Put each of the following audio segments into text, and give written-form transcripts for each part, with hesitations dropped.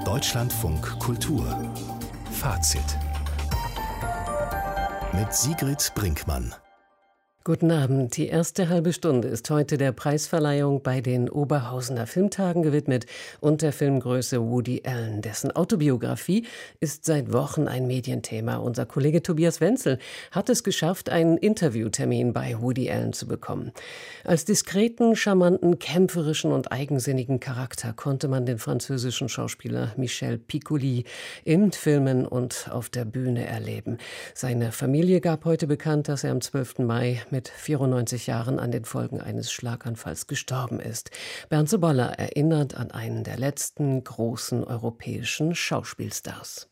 Deutschlandfunk Kultur Fazit mit Sigrid Brinkmann. Guten Abend. Die erste halbe Stunde ist heute der Preisverleihung bei den Oberhausener Filmtagen gewidmet und der Filmgröße Woody Allen. Dessen Autobiografie ist seit Wochen ein Medienthema. Unser Kollege Tobias Wenzel hat es geschafft, einen Interviewtermin bei Woody Allen zu bekommen. Als diskreten, charmanten, kämpferischen und eigensinnigen Charakter konnte man den französischen Schauspieler Michel Piccoli in Filmen und auf der Bühne erleben. Seine Familie gab heute bekannt, dass er am 12. Mai mit 94 Jahren an den Folgen eines Schlaganfalls gestorben ist. Bernd Sobolla erinnert an einen der letzten großen europäischen Schauspielstars.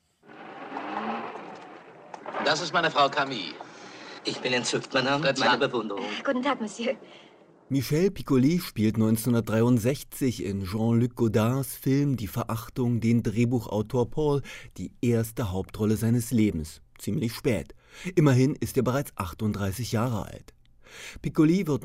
Das ist meine Frau Camille. Ich bin entzückt, mein Name, meine Bewunderung. Guten Tag, Monsieur. Michel Piccoli spielt 1963 in Jean-Luc Godards Film Die Verachtung den Drehbuchautor Paul die erste Hauptrolle seines Lebens. Ziemlich spät. Immerhin ist er bereits 38 Jahre alt. Piccoli wird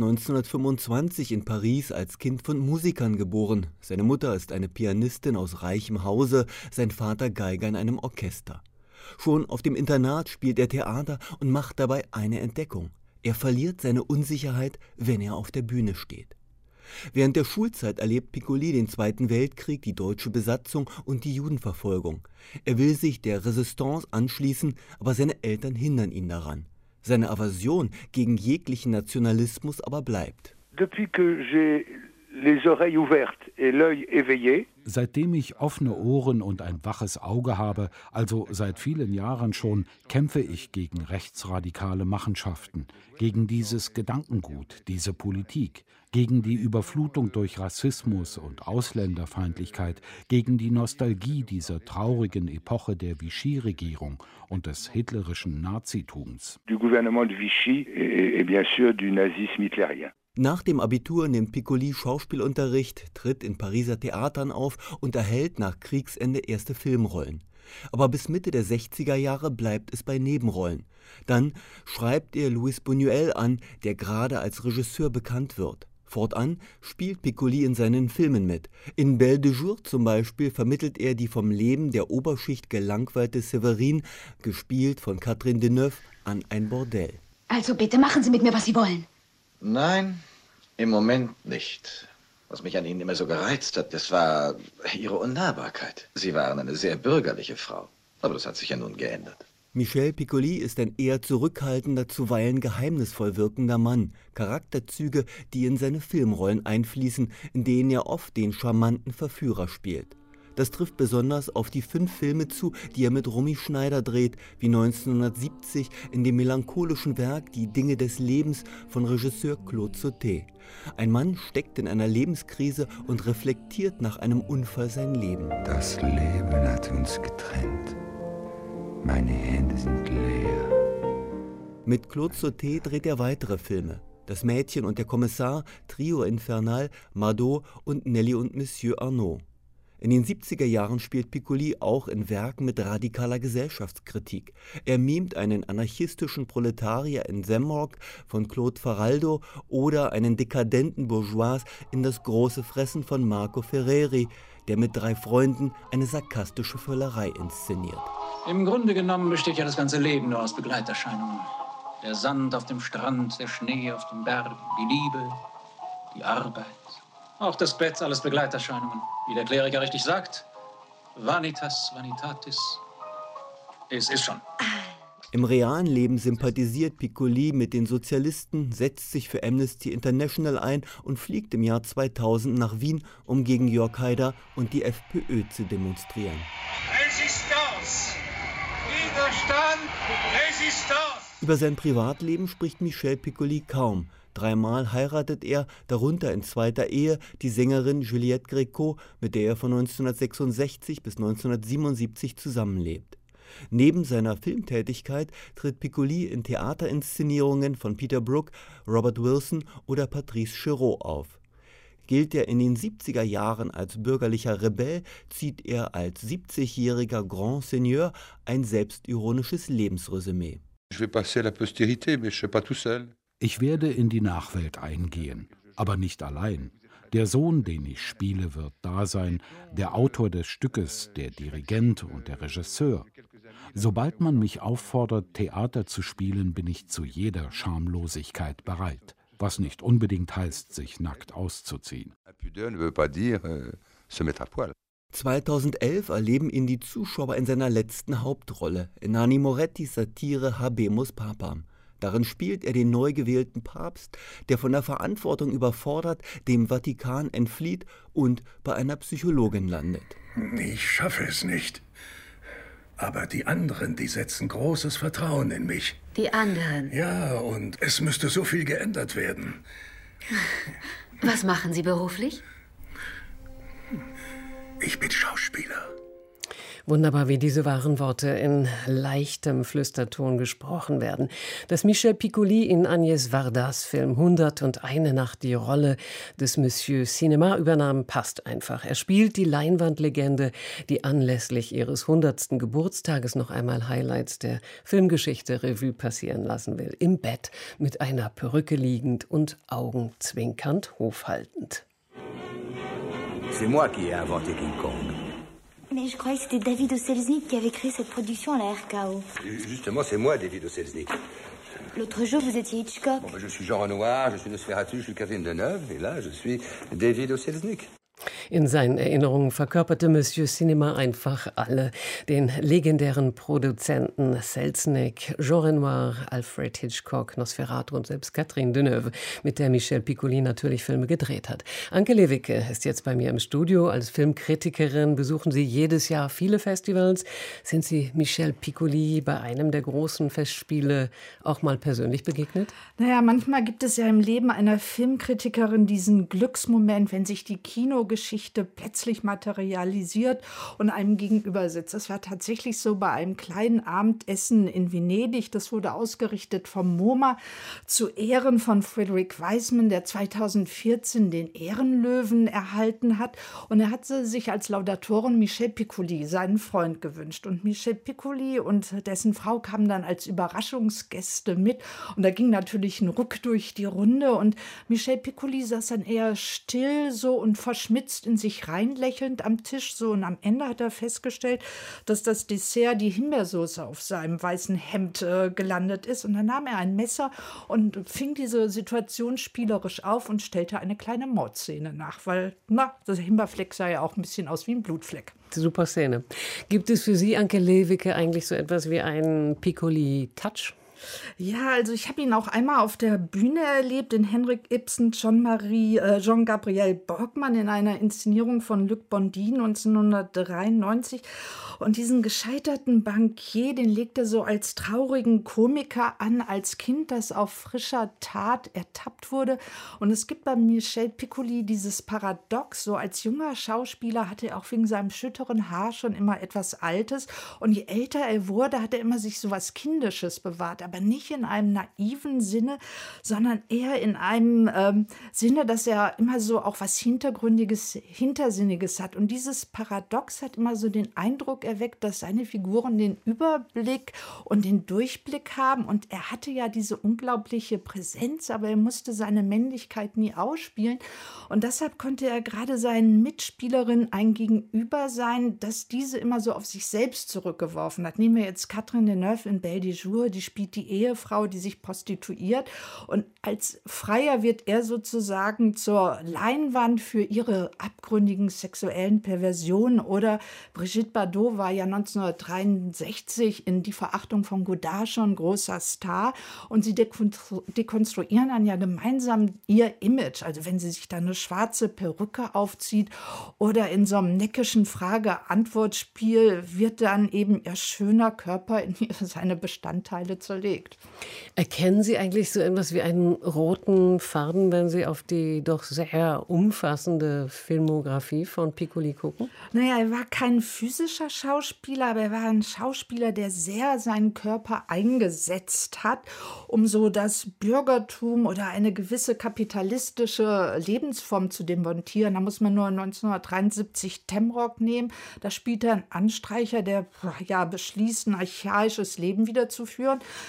1925 in Paris als Kind von Musikern geboren. Seine Mutter ist eine Pianistin aus reichem Hause, sein Vater Geiger in einem Orchester. Schon auf dem Internat spielt er Theater und macht dabei eine Entdeckung. Er verliert seine Unsicherheit, wenn er auf der Bühne steht. Während der Schulzeit erlebt Piccoli den Zweiten Weltkrieg, die deutsche Besatzung und die Judenverfolgung. Er will sich der Resistance anschließen, aber seine Eltern hindern ihn daran. Seine Aversion gegen jeglichen Nationalismus aber bleibt. Depuis que j'ai les oreilles ouvertes et l'œil éveillé. Seitdem ich offene Ohren und ein waches Auge habe, also seit vielen Jahren schon, kämpfe ich gegen rechtsradikale Machenschaften, gegen dieses Gedankengut, diese Politik, gegen die Überflutung durch Rassismus und Ausländerfeindlichkeit, gegen die Nostalgie dieser traurigen Epoche der Vichy-Regierung und des hitlerischen Nazitums. Du gouvernement de Vichy et bien sûr du nazisme hitlérien. Nach dem Abitur nimmt Piccoli Schauspielunterricht, tritt in Pariser Theatern auf und erhält nach Kriegsende erste Filmrollen. Aber bis Mitte der 60er Jahre bleibt es bei Nebenrollen. Dann schreibt er Luis Buñuel an, der gerade als Regisseur bekannt wird. Fortan spielt Piccoli in seinen Filmen mit. In Belle de Jour zum Beispiel vermittelt er die vom Leben der Oberschicht gelangweilte Séverine, gespielt von Catherine Deneuve, an ein Bordell. Also bitte, machen Sie mit mir, was Sie wollen. Nein, im Moment nicht. Was mich an Ihnen immer so gereizt hat, das war Ihre Unnahbarkeit. Sie waren eine sehr bürgerliche Frau. Aber das hat sich ja nun geändert. Michel Piccoli ist ein eher zurückhaltender, zuweilen geheimnisvoll wirkender Mann. Charakterzüge, die in seine Filmrollen einfließen, in denen er oft den charmanten Verführer spielt. Das trifft besonders auf die 5 Filme zu, die er mit Romy Schneider dreht, wie 1970 in dem melancholischen Werk Die Dinge des Lebens von Regisseur Claude Sautet. Ein Mann steckt in einer Lebenskrise und reflektiert nach einem Unfall sein Leben. Das Leben hat uns getrennt. Meine Hände sind leer. Mit Claude Sautet dreht er weitere Filme. Das Mädchen und der Kommissar, Trio Infernal, Mardot und Nelly und Monsieur Arnaud. In den 70er Jahren spielt Piccoli auch in Werken mit radikaler Gesellschaftskritik. Er mimt einen anarchistischen Proletarier in Zemmour von Claude Faraldo oder einen dekadenten Bourgeois in Das große Fressen von Marco Ferreri, der mit 3 Freunden eine sarkastische Völlerei inszeniert. Im Grunde genommen besteht ja das ganze Leben nur aus Begleiterscheinungen. Der Sand auf dem Strand, der Schnee auf den Bergen, die Liebe, die Arbeit. Auch das Bett, alles Begleiterscheinungen. Wie der Kleriker richtig sagt, Vanitas, Vanitatis. Es ist schon. Im realen Leben sympathisiert Piccoli mit den Sozialisten, setzt sich für Amnesty International ein und fliegt im Jahr 2000 nach Wien, um gegen Jörg Haider und die FPÖ zu demonstrieren. Resistance! Widerstand! Resistance! Über sein Privatleben spricht Michel Piccoli kaum. 3-mal heiratet er, darunter in zweiter Ehe, die Sängerin Juliette Gréco, mit der er von 1966 bis 1977 zusammenlebt. Neben seiner Filmtätigkeit tritt Piccoli in Theaterinszenierungen von Peter Brook, Robert Wilson oder Patrice Chéreau auf. Gilt er in den 70er Jahren als bürgerlicher Rebell, zieht er als 70-jähriger Grand Seigneur ein selbstironisches Lebensresümee. Ich werde in die Nachwelt eingehen, aber nicht allein. Der Sohn, den ich spiele, wird da sein, der Autor des Stückes, der Dirigent und der Regisseur. Sobald man mich auffordert, Theater zu spielen, bin ich zu jeder Schamlosigkeit bereit, was nicht unbedingt heißt, sich nackt auszuziehen. 2011 erleben ihn die Zuschauer in seiner letzten Hauptrolle, in Nanni Morettis Satire Habemus Papam. Darin spielt er den neu gewählten Papst, der von der Verantwortung überfordert, dem Vatikan entflieht und bei einer Psychologin landet. Ich schaffe es nicht. Aber die anderen, die setzen großes Vertrauen in mich. Die anderen? Ja, und es müsste so viel geändert werden. Was machen Sie beruflich? Ich bin Schauspieler. Wunderbar, wie diese wahren Worte in leichtem Flüsterton gesprochen werden. Dass Michel Piccoli in Agnès Vardas Film 101 Nacht die Rolle des Monsieur Cinéma übernahm, passt einfach. Er spielt die Leinwandlegende, die anlässlich ihres 100. Geburtstages noch einmal Highlights der Filmgeschichte Revue passieren lassen will. Im Bett, mit einer Perücke liegend und augenzwinkernd hofhaltend. C'est moi qui ai inventé King Kong. Mais je croyais que c'était David O. Selznick qui avait créé cette production à la RKO. Justement, c'est moi, David O. Selznick. L'autre jour, vous étiez Hitchcock. Bon, je suis Jean Renoir, je suis Nosferatu, je suis Catherine Deneuve, et là, je suis David O. Selznick. In seinen Erinnerungen verkörperte Monsieur Cinéma einfach alle. Den legendären Produzenten Selznick, Jean Renoir, Alfred Hitchcock, Nosferatu und selbst Catherine Deneuve, mit der Michel Piccoli natürlich Filme gedreht hat. Anke Lewicke ist jetzt bei mir im Studio. Als Filmkritikerin besuchen Sie jedes Jahr viele Festivals. Sind Sie Michel Piccoli bei einem der großen Festspiele auch mal persönlich begegnet? Naja, manchmal gibt es ja im Leben einer Filmkritikerin diesen Glücksmoment, wenn sich die Kinogeschichte plötzlich materialisiert und einem gegenüber sitzt. Das war tatsächlich so bei einem kleinen Abendessen in Venedig. Das wurde ausgerichtet vom MoMA zu Ehren von Frederick Wiseman, der 2014 den Ehrenlöwen erhalten hat. Und er hat sich als Laudatoren Michel Piccoli, seinen Freund, gewünscht. Und Michel Piccoli und dessen Frau kamen dann als Überraschungsgäste mit. Und da ging natürlich ein Ruck durch die Runde. Und Michel Piccoli saß dann eher still so und verschmitzt in sich reinlächelnd am Tisch so, und am Ende hat er festgestellt, dass das Dessert, die Himbeersoße, auf seinem weißen Hemd gelandet ist, und dann nahm er ein Messer und fing diese Situation spielerisch auf und stellte eine kleine Mordszene nach, weil, das Himbeerfleck sah ja auch ein bisschen aus wie ein Blutfleck. Super Szene. Gibt es für Sie, Anke Lewicke, eigentlich so etwas wie einen Piccoli-Touch? Ja, also ich habe ihn auch einmal auf der Bühne erlebt, in Henrik Ibsen, Jean-Gabriel Borgmann in einer Inszenierung von Luc Bondy 1993. Und diesen gescheiterten Bankier, den legt er so als traurigen Komiker an, als Kind, das auf frischer Tat ertappt wurde. Und es gibt bei Michel Piccoli dieses Paradox, so als junger Schauspieler hatte er auch wegen seinem schütteren Haar schon immer etwas Altes. Und je älter er wurde, hat er immer sich so was Kindisches bewahrt, aber nicht in einem naiven Sinne, sondern eher in einem Sinne, dass er immer so auch was Hintergründiges, Hintersinniges hat. Und dieses Paradox hat immer so den Eindruck erweckt, dass seine Figuren den Überblick und den Durchblick haben. Und er hatte ja diese unglaubliche Präsenz, aber er musste seine Männlichkeit nie ausspielen. Und deshalb konnte er gerade seinen Mitspielerinnen ein Gegenüber sein, dass diese immer so auf sich selbst zurückgeworfen hat. Nehmen wir jetzt Catherine Deneuve in Belle de Jour, die spielt die Ehefrau, die sich prostituiert. Und als Freier wird er sozusagen zur Leinwand für ihre abgründigen sexuellen Perversionen. Oder Brigitte Bardot war ja 1963 in Die Verachtung von Godard schon großer Star. Und sie dekonstruieren dann ja gemeinsam ihr Image. Also wenn sie sich da eine schwarze Perücke aufzieht oder in so einem neckischen Frage-Antwort-Spiel wird dann eben ihr schöner Körper in seine Bestandteile zerlegt. Erkennen Sie eigentlich so etwas wie einen roten Faden, wenn Sie auf die doch sehr umfassende Filmografie von Piccoli gucken? Naja, er war kein physischer Schauspieler, aber er war ein Schauspieler, der sehr seinen Körper eingesetzt hat, um so das Bürgertum oder eine gewisse kapitalistische Lebensform zu demontieren. Da muss man nur 1973 Temrock nehmen. Da spielt er einen Anstreicher, der beschließt, ein archaisches Leben wiederzuführen.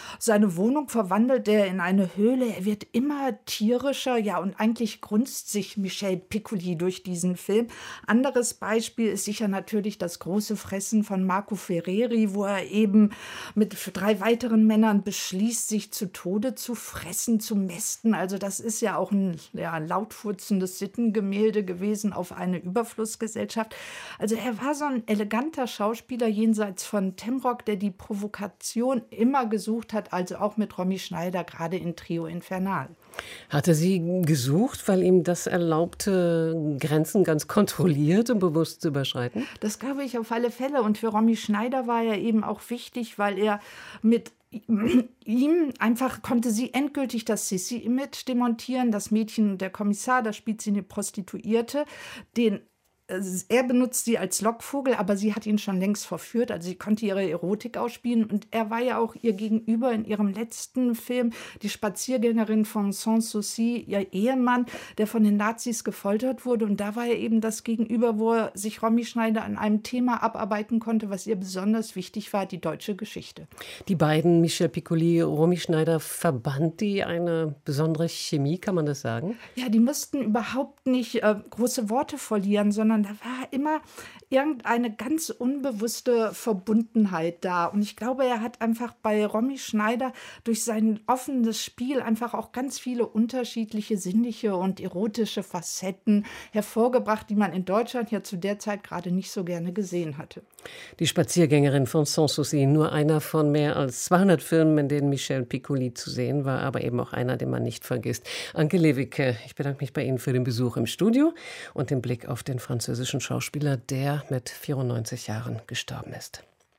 Seine Wohnung verwandelt er in eine Höhle. Er wird immer tierischer, ja, und eigentlich grunzt sich Michel Piccoli durch diesen Film. Anderes Beispiel ist sicher natürlich das große Fressen von Marco Ferreri, wo er eben mit 3 weiteren Männern beschließt, sich zu Tode zu fressen, zu mästen. Also das ist ja auch ein lautfurzendes Sittengemälde gewesen auf eine Überflussgesellschaft. Also er war so ein eleganter Schauspieler jenseits von Temrock, der die Provokation immer gesucht hat, also auch mit Romy Schneider, gerade in Trio Infernal. Hat er sie gesucht, weil ihm das erlaubte, Grenzen ganz kontrolliert und bewusst zu überschreiten? Das glaube ich auf alle Fälle. Und für Romy Schneider war er eben auch wichtig, weil er mit ihm einfach konnte sie endgültig das Sissi-Image demontieren. Das Mädchen und der Kommissar, da spielt sie eine Prostituierte, er benutzt sie als Lockvogel, aber sie hat ihn schon längst verführt, also sie konnte ihre Erotik ausspielen und er war ja auch ihr Gegenüber in ihrem letzten Film, die Spaziergängerin von Sanssouci, ihr Ehemann, der von den Nazis gefoltert wurde und da war er eben das Gegenüber, wo er sich Romy Schneider an einem Thema abarbeiten konnte, was ihr besonders wichtig war, die deutsche Geschichte. Die beiden, Michel Piccoli, Romy Schneider, verband die eine besondere Chemie, kann man das sagen? Ja, die mussten überhaupt nicht große Worte verlieren, sondern da war immer irgendeine ganz unbewusste Verbundenheit da. Und ich glaube, er hat einfach bei Romy Schneider durch sein offenes Spiel einfach auch ganz viele unterschiedliche sinnliche und erotische Facetten hervorgebracht, die man in Deutschland ja zu der Zeit gerade nicht so gerne gesehen hatte. Die Spaziergängerin von Sanssouci, nur einer von mehr als 200 Filmen, in denen Michel Piccoli zu sehen war, aber eben auch einer, den man nicht vergisst. Anke Lewicke, ich bedanke mich bei Ihnen für den Besuch im Studio und den Blick auf den französischen Schauspieler, der mit 94 Jahren gestorben ist.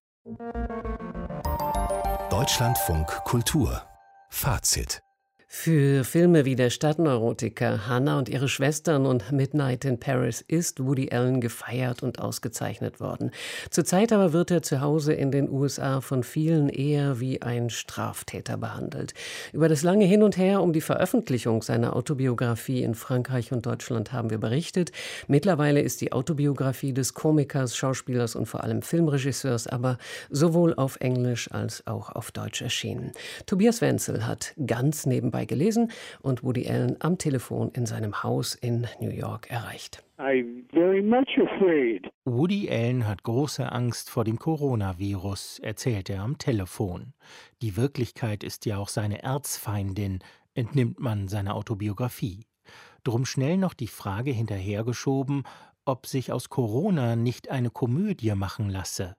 Deutschlandfunk Kultur. Fazit. Für Filme wie Der Stadtneurotiker, Hannah und ihre Schwestern und Midnight in Paris ist Woody Allen gefeiert und ausgezeichnet worden. Zurzeit aber wird er zu Hause in den USA von vielen eher wie ein Straftäter behandelt. Über das lange Hin und Her um die Veröffentlichung seiner Autobiografie in Frankreich und Deutschland haben wir berichtet. Mittlerweile ist die Autobiografie des Komikers, Schauspielers und vor allem Filmregisseurs aber sowohl auf Englisch als auch auf Deutsch erschienen. Tobias Wenzel hat ganz nebenbei gelesen und Woody Allen am Telefon in seinem Haus in New York erreicht. I'm very much afraid. Woody Allen hat große Angst vor dem Coronavirus, erzählt er am Telefon. Die Wirklichkeit ist ja auch seine Erzfeindin, entnimmt man seiner Autobiografie. Drum schnell noch die Frage hinterhergeschoben, ob sich aus Corona nicht eine Komödie machen lasse.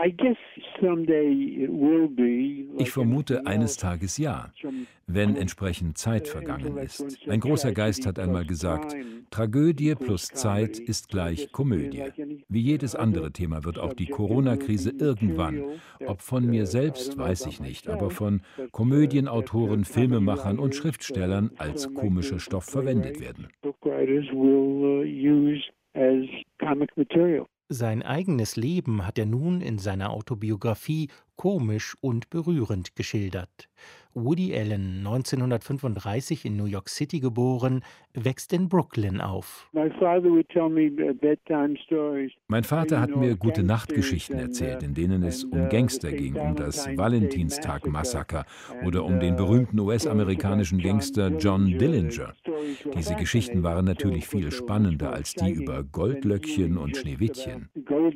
Ich vermute eines Tages ja, wenn entsprechend Zeit vergangen ist. Ein großer Geist hat einmal gesagt, Tragödie plus Zeit ist gleich Komödie. Wie jedes andere Thema wird auch die Corona-Krise irgendwann, ob von mir selbst, weiß ich nicht, aber von Komödienautoren, Filmemachern und Schriftstellern als komischer Stoff verwendet werden. Sein eigenes Leben hat er nun in seiner Autobiografie komisch und berührend geschildert. Woody Allen, 1935 in New York City geboren, wächst in Brooklyn auf. Mein Vater hat mir Gute-Nacht-Geschichten erzählt, in denen es um Gangster ging, um das Valentinstag-Massaker oder um den berühmten US-amerikanischen Gangster John Dillinger. Diese Geschichten waren natürlich viel spannender als die über Goldlöckchen und Schneewittchen.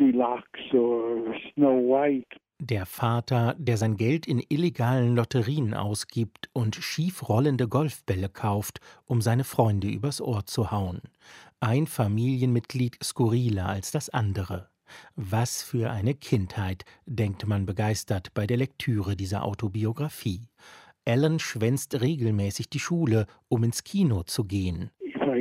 Der Vater, der sein Geld in illegalen Lotterien ausgibt und schief rollende Golfbälle kauft, um seine Freunde übers Ohr zu hauen. Ein Familienmitglied skurriler als das andere. Was für eine Kindheit, denkt man begeistert bei der Lektüre dieser Autobiografie. Allen schwänzt regelmäßig die Schule, um ins Kino zu gehen.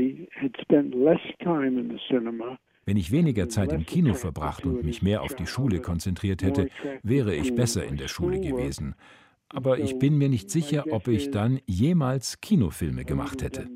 Wenn ich weniger Zeit im Kino verbracht und mich mehr auf die Schule konzentriert hätte, wäre ich besser in der Schule gewesen. Aber ich bin mir nicht sicher, ob ich dann jemals Kinofilme gemacht hätte.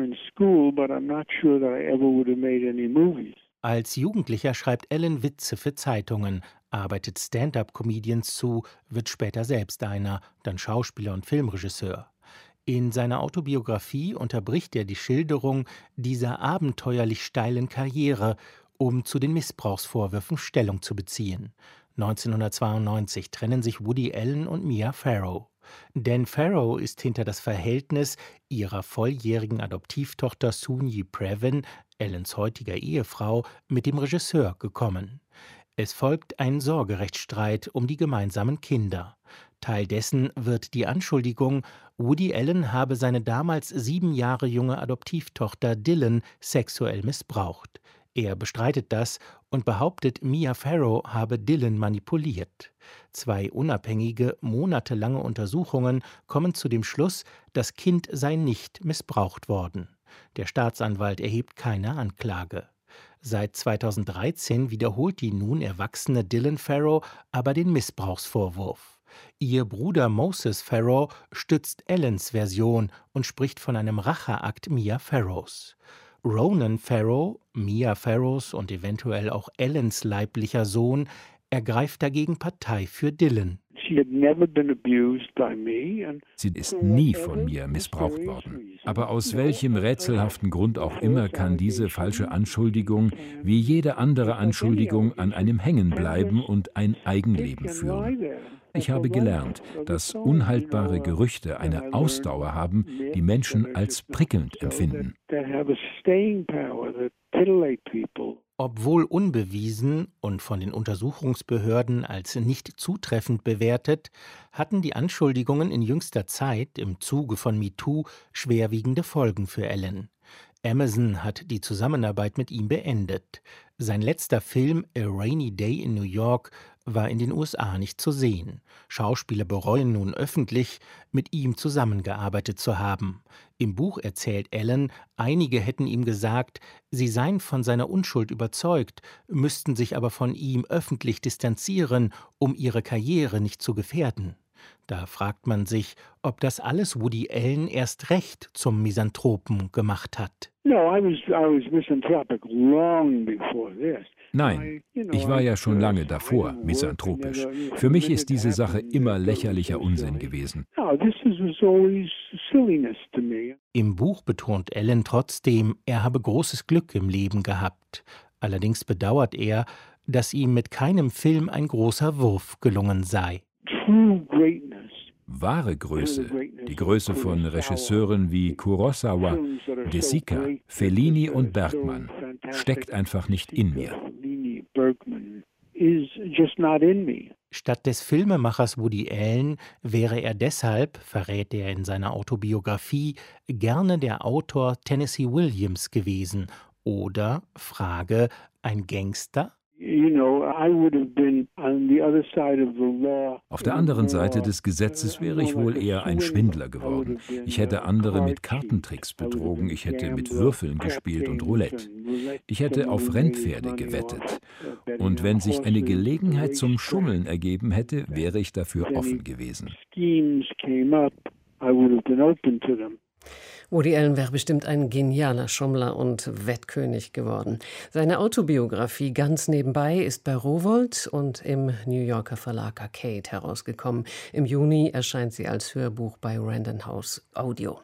Als Jugendlicher schreibt Allen Witze für Zeitungen, arbeitet Stand-up-Comedians zu, wird später selbst einer, dann Schauspieler und Filmregisseur. In seiner Autobiografie unterbricht er die Schilderung dieser abenteuerlich steilen Karriere, um zu den Missbrauchsvorwürfen Stellung zu beziehen. 1992 trennen sich Woody Allen und Mia Farrow. Dan Farrow ist hinter das Verhältnis ihrer volljährigen Adoptivtochter Soon-Yi Previn, Ellens heutiger Ehefrau, mit dem Regisseur gekommen. Es folgt ein Sorgerechtsstreit um die gemeinsamen Kinder. Teil dessen wird die Anschuldigung, Woody Allen habe seine damals 7 Jahre junge Adoptivtochter Dylan sexuell missbraucht. Er bestreitet das und behauptet, Mia Farrow habe Dylan manipuliert. 2 unabhängige, monatelange Untersuchungen kommen zu dem Schluss, das Kind sei nicht missbraucht worden. Der Staatsanwalt erhebt keine Anklage. Seit 2013 wiederholt die nun erwachsene Dylan Farrow aber den Missbrauchsvorwurf. Ihr Bruder Moses Farrow stützt Allens Version und spricht von einem Racheakt Mia Farrows. Ronan Farrow, Mia Farrows und eventuell auch Allens leiblicher Sohn, ergreift dagegen Partei für Dylan. Sie ist nie von mir missbraucht worden. Aber aus welchem rätselhaften Grund auch immer kann diese falsche Anschuldigung, wie jede andere Anschuldigung, an einem hängen bleiben und ein Eigenleben führen. Ich habe gelernt, dass unhaltbare Gerüchte eine Ausdauer haben, die Menschen als prickelnd empfinden. Obwohl unbewiesen und von den Untersuchungsbehörden als nicht zutreffend bewertet, hatten die Anschuldigungen in jüngster Zeit im Zuge von MeToo schwerwiegende Folgen für Allen. Amazon hat die Zusammenarbeit mit ihm beendet. Sein letzter Film A Rainy Day in New York war in den USA nicht zu sehen. Schauspieler bereuen nun öffentlich, mit ihm zusammengearbeitet zu haben. Im Buch erzählt Allen, einige hätten ihm gesagt, sie seien von seiner Unschuld überzeugt, müssten sich aber von ihm öffentlich distanzieren, um ihre Karriere nicht zu gefährden. Da fragt man sich, ob das alles Woody Allen erst recht zum Misanthropen gemacht hat. Nein, ich war ja schon lange davor misanthropisch. Für mich ist diese Sache immer lächerlicher Unsinn gewesen. Im Buch betont Allen trotzdem, er habe großes Glück im Leben gehabt. Allerdings bedauert er, dass ihm mit keinem Film ein großer Wurf gelungen sei. Wahre Größe, die Größe von Regisseuren wie Kurosawa, De Sica, Fellini und Bergman, steckt einfach nicht in mir. Statt des Filmemachers Woody Allen wäre er deshalb, verrät er in seiner Autobiografie, gerne der Autor Tennessee Williams gewesen. Oder, Frage, ein Gangster? Auf der anderen Seite des Gesetzes wäre ich wohl eher ein Schwindler geworden. Ich hätte andere mit Kartentricks betrogen, ich hätte mit Würfeln gespielt und Roulette. Ich hätte auf Rennpferde gewettet. Und wenn sich eine Gelegenheit zum Schummeln ergeben hätte, wäre ich dafür offen gewesen. Woody Allen wäre bestimmt ein genialer Schummler und Wettkönig geworden. Seine Autobiografie Ganz nebenbei ist bei Rowohlt und im New Yorker Verlag Arcade herausgekommen. Im Juni erscheint sie als Hörbuch bei Random House Audio.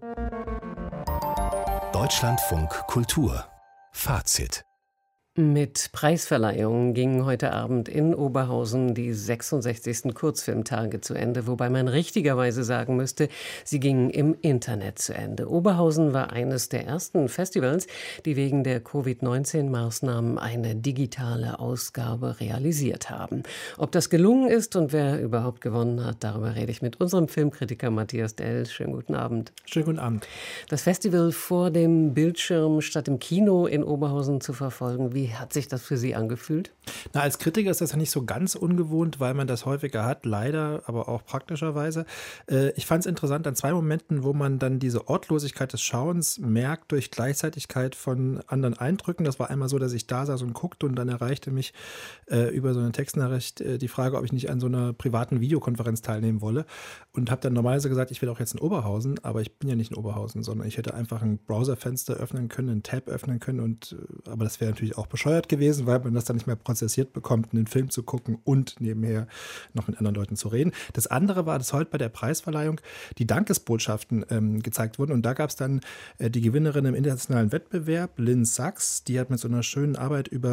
Deutschlandfunk Kultur Fazit. Mit Preisverleihungen gingen heute Abend in Oberhausen die 66. Kurzfilmtage zu Ende, wobei man richtigerweise sagen müsste, sie gingen im Internet zu Ende. Oberhausen war eines der ersten Festivals, die wegen der Covid-19-Maßnahmen eine digitale Ausgabe realisiert haben. Ob das gelungen ist und wer überhaupt gewonnen hat, darüber rede ich mit unserem Filmkritiker Matthias Dell. Schönen guten Abend. Schönen guten Abend. Das Festival vor dem Bildschirm statt im Kino in Oberhausen zu verfolgen, wie hat sich das für Sie angefühlt? Na, als Kritiker ist das ja nicht so ganz ungewohnt, weil man das häufiger hat, leider, aber auch praktischerweise. Ich fand es interessant an 2 Momenten, wo man dann diese Ortlosigkeit des Schauens merkt durch Gleichzeitigkeit von anderen Eindrücken. Das war einmal so, dass ich da saß und guckte und dann erreichte mich über so eine Textnachricht die Frage, ob ich nicht an so einer privaten Videokonferenz teilnehmen wolle und habe dann normalerweise gesagt, ich will auch jetzt in Oberhausen, aber ich bin ja nicht in Oberhausen, sondern ich hätte einfach ein Browserfenster öffnen können, einen Tab öffnen können aber das wäre natürlich auch bescheuert gewesen, weil man das dann nicht mehr prozessiert bekommt, einen Film zu gucken und nebenher noch mit anderen Leuten zu reden. Das andere war, dass heute bei der Preisverleihung die Dankesbotschaften gezeigt wurden und da gab es dann die Gewinnerin im internationalen Wettbewerb, Lynn Sachs, die hat mit so einer schönen Arbeit über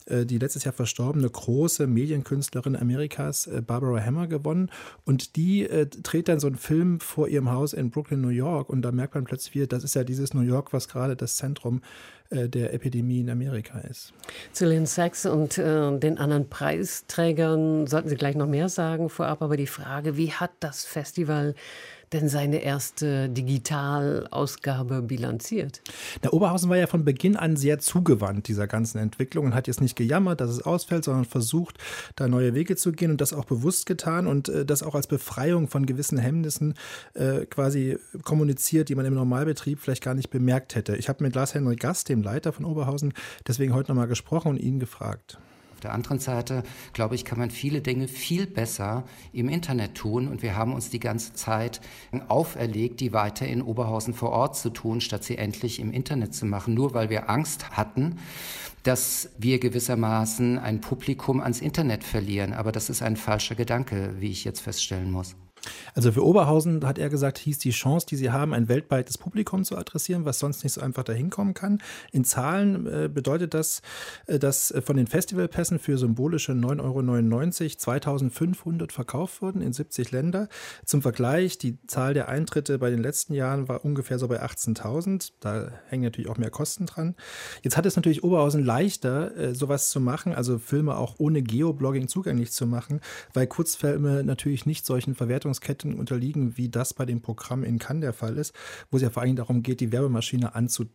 die letztes Jahr verstorbene große Medienkünstlerin Amerikas, Barbara Hammer, gewonnen. Und die dreht dann so einen Film vor ihrem Haus in Brooklyn, New York. Und da merkt man plötzlich wieder, das ist ja dieses New York, was gerade das Zentrum der Epidemie in Amerika ist. Zu Lynn Sachs und den anderen Preisträgern sollten Sie gleich noch mehr sagen vorab. Aber die Frage, wie hat das Festival denn seine erste Digitalausgabe bilanziert? Der Oberhausen war ja von Beginn an sehr zugewandt dieser ganzen Entwicklung und hat jetzt nicht gejammert, dass es ausfällt, sondern versucht, da neue Wege zu gehen und das auch bewusst getan und das auch als Befreiung von gewissen Hemmnissen quasi kommuniziert, die man im Normalbetrieb vielleicht gar nicht bemerkt hätte. Ich habe mit Lars-Henrik Gast, dem Leiter von Oberhausen, deswegen heute nochmal gesprochen und ihn gefragt. Auf der anderen Seite, glaube ich, kann man viele Dinge viel besser im Internet tun. Und wir haben uns die ganze Zeit auferlegt, die weiter in Oberhausen vor Ort zu tun, statt sie endlich im Internet zu machen. Nur weil wir Angst hatten, dass wir gewissermaßen ein Publikum ans Internet verlieren. Aber das ist ein falscher Gedanke, wie ich jetzt feststellen muss. Also für Oberhausen, hat er gesagt, hieß die Chance, die sie haben, ein weltweites Publikum zu adressieren, was sonst nicht so einfach dahin kommen kann. In Zahlen bedeutet das, dass von den Festivalpässen für symbolische 9,99 € 2.500 verkauft wurden in 70 Länder. Zum Vergleich, die Zahl der Eintritte bei den letzten Jahren war ungefähr so bei 18.000. Da hängen natürlich auch mehr Kosten dran. Jetzt hat es natürlich Oberhausen leichter, sowas zu machen, also Filme auch ohne Geoblogging zugänglich zu machen, weil Kurzfilme natürlich nicht solchen Verwertungsketten unterliegen, wie das bei dem Programm in Cannes der Fall ist, wo es ja vor allem darum geht, die Werbemaschine